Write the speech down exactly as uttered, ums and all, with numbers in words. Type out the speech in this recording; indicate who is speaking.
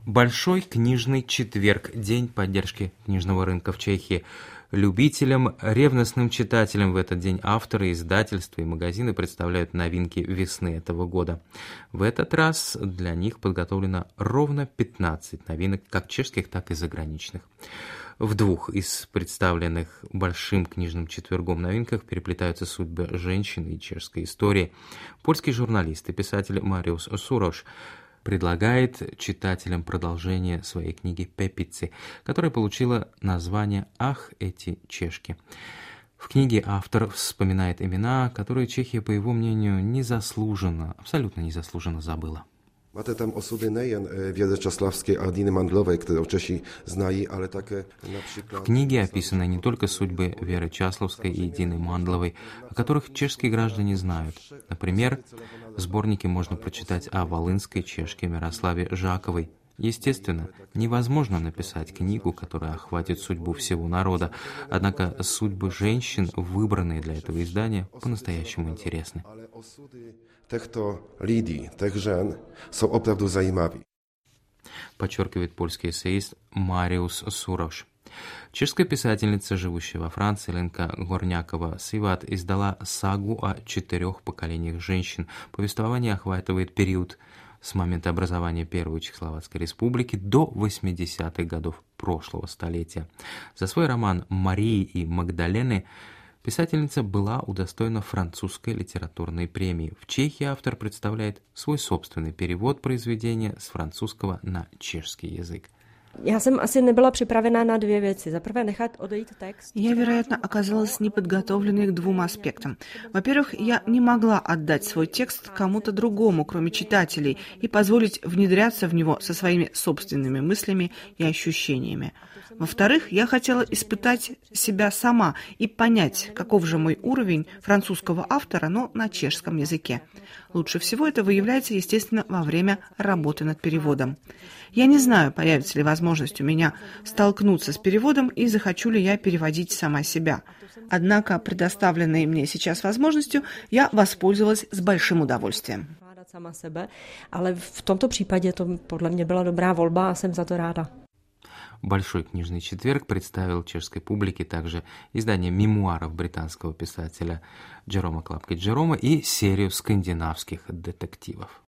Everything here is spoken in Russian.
Speaker 1: Большой книжный четверг – день поддержки книжного рынка в Чехии. Любителям, ревностным читателям в этот день авторы, издательства и магазины представляют новинки весны этого года. В этот раз для них подготовлено ровно пятнадцать новинок, как чешских, так и заграничных. В двух из представленных Большим книжным четвергом новинках переплетаются судьбы женщин и чешской истории. Польский журналист и писатель Мариус Сурош предлагает читателям продолжение своей книги «Пепицы», которая получила название «Ах, эти чешки». В книге автор вспоминает имена, которые Чехия, по его мнению, незаслуженно, абсолютно незаслуженно забыла.
Speaker 2: Máte tam osudy nejen Věry Časlavské a Diny Mandlové, kterou Češi znají, ale také například...
Speaker 1: В книге описаны не только судьбы Веры Часловской и Дины Мандловой, о которых чешские граждане знают. Например, в сборнике можно прочитать о волынской чешке Мирославе Жаковой. Естественно, невозможно написать книгу, которая охватит судьбу всего народа, однако судьбы женщин, выбранные для этого издания, по-настоящему интересны.
Speaker 2: Těchto lidí, těch žen, jsou opravdu zajímaví.
Speaker 1: Подчеркивает польский эссеист Мариус Сурош. Чешская писательница, живущая во Франции, Ленка Горнякова-Сиват, издала сагу о четырех поколениях женщин. Повествование охватывает период с момента образования Первой Чехословацкой Республики до восьмидесятых годов прошлого столетия. За свой роман «Марии и Магдалены» писательница была удостоена французской литературной премии. В Чехии автор представляет свой собственный перевод произведения с французского на чешский язык.
Speaker 3: Я jsem asi nebyla připravená na dvě věci. За prvé nechat odejít текст.
Speaker 4: Я, вероятно, оказалась неподготовленной к двум аспектам. Во-первых, я не могла отдать свой текст кому-то другому, кроме читателей, и позволить внедряться в него со своими собственными мыслями и ощущениями. Во-вторых, я хотела испытать себя сама и понять, каков же мой уровень французского автора, но на чешском языке. Лучше всего это выявляется, естественно, во время работы над переводом. Я не знаю, появится ли возможность у меня столкнуться с переводом и захочу ли я переводить сама себя. Однако, предоставленной мне сейчас возможностью, я воспользовалась с большим удовольствием.
Speaker 3: Sama sebe, ale v tomto případě to podle mě byla dobrá volba a jsem za to ráda.
Speaker 1: Большой книжный четверг представил чешской публике также издание мемуаров британского писателя Джерома Клапки Джерома и серию скандинавских детективов.